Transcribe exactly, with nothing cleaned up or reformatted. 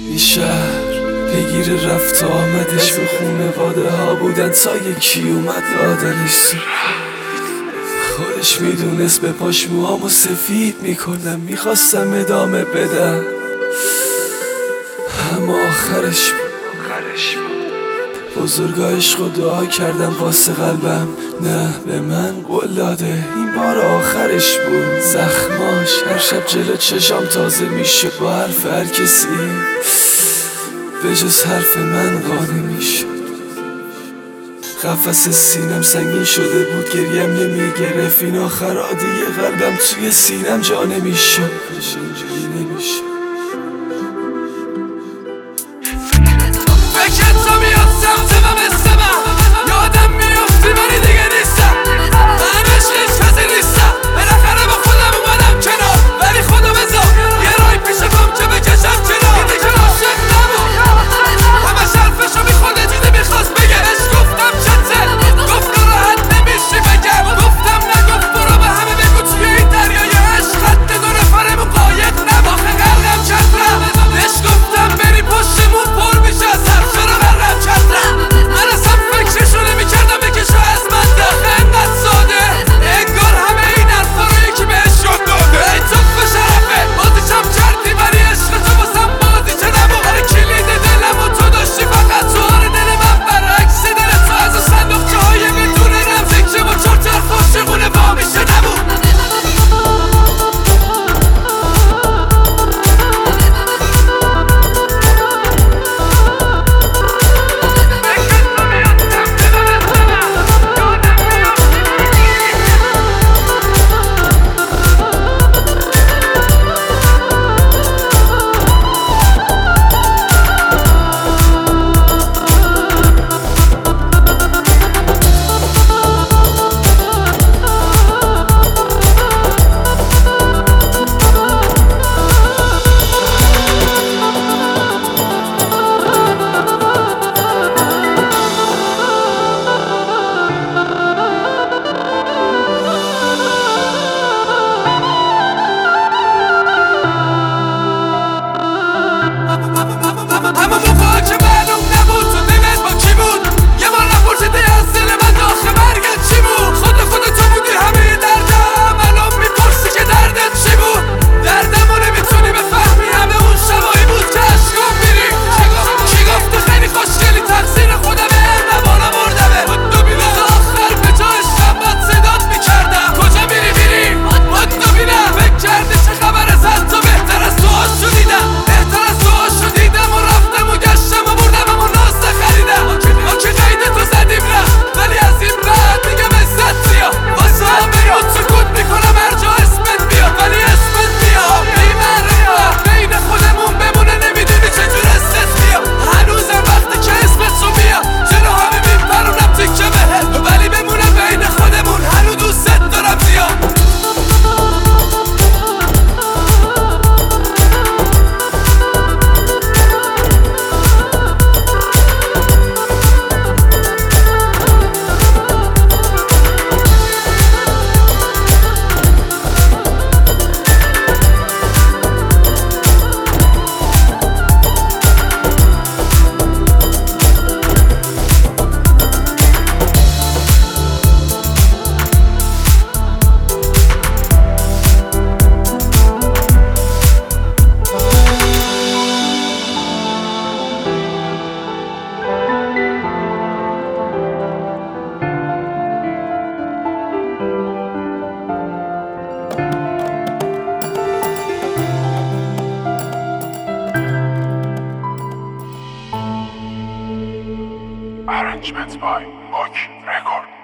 این شهر بگیر رفت آمدش به خونواده ها بودن تا یکی اومد دادنش. خودش میدونست به پاش موهامو سفید میکنم، میخواستم ادامه بدم اما آخرش بود. بزرگا عشق و دعا کردم واسه قلبم، نه به من قول داده این بار آخرش بود. زخماش هر شب جلو چشام تازه میشه با حرف هر کسی، به جز حرف من قانع میشد. قفس سینم سنگین شده بود، گریم نمیگرفت این آخرا دیگه قلبم توی سینم جا نمیشد. اینجوری نمیشد. فکر تو میاد سمت من مثل من، یادم میافتی ولی دیگه نیستم. من عشقش کسی نیستم، بالاخره با خودم اومدم کنار. ولی خدا بذار یه رای پیش پام که بکشم کنار. دیگه که عاشق نبود، همش حرفشو میخورده چیزی میخواست بگه. بهش گفتم چته، گفت راحت نمیشی بگم. گفتم نگفت برو به همه بگو توی این دریای عشق خط دو نفرمون قایق نبا. آخه قلقم چترم، بهش گفتم بری پشتمون پر میشه از حرف. چرا قلقم چترم، من اصلا فکرشو نمیکردم بکشو از من. داخل انقدر ساده انگار همه این حرفا رو یکی بهش یاد داده. ای تو به شرفه بازیشم کردی ولی عشق تو واسم بازی چه نبود. آره کلید دلمو تو داشتی فقط تو، آره دل من برعکس دل تو. از اون صندوقچه های بدون رمزی که با چهار طرف عاشقونه وا میشه نبود. Arrangements by Boch Record.